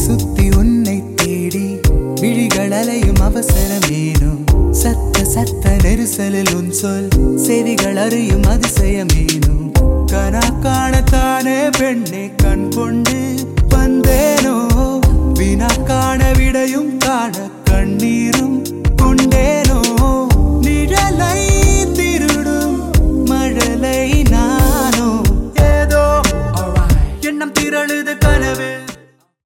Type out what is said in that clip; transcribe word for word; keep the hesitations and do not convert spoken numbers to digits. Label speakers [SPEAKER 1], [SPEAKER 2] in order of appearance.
[SPEAKER 1] சுத்தி உன்னை தேடி விழிகள் அலையும் அவசரமேனோ சத்த சத்த நெரிசலில் உன் சொல் செவிகள் அறியும் அதிசயமேனோ கனா காணத்தானே பெண்ணே கண் கொண்டு